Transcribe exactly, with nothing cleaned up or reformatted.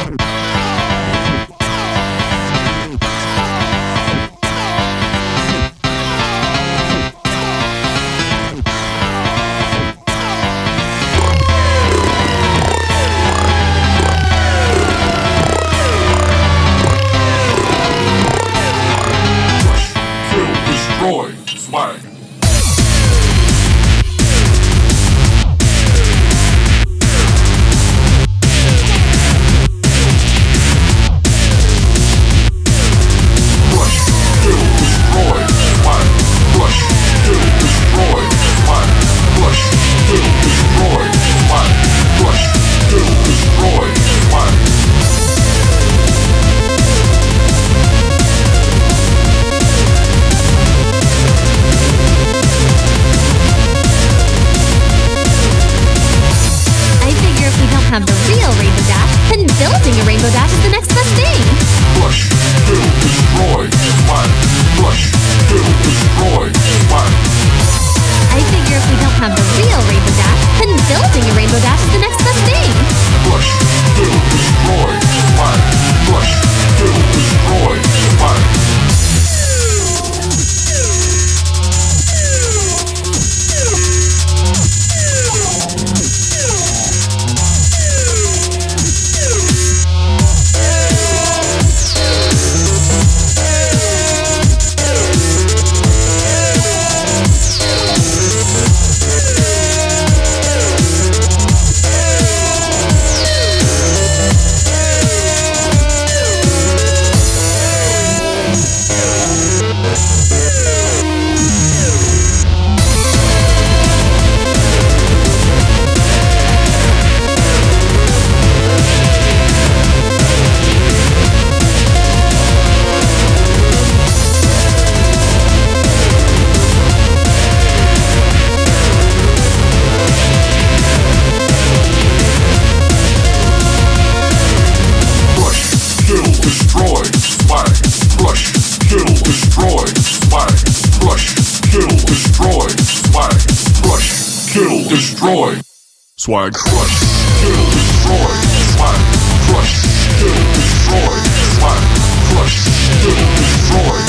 Swag. Have the real Rainbow Dash, then building a Rainbow Dash is the next best thing. Flush, kill, destroy, swag. Flush, kill, destroy, swag. I figure if we don't have the real Rainbow Dash, then building a Rainbow Dash is the next best thing. Flush, kill, destroy, swag. Flush, kill, destroy, swag. Destroy, swag, crush, kill, destroy, swag, crush, kill, destroy, swag, crush, kill, destroy, swag, crush, kill, destroy, swag, crush, kill, destroy, swag, crush, kill, destroy.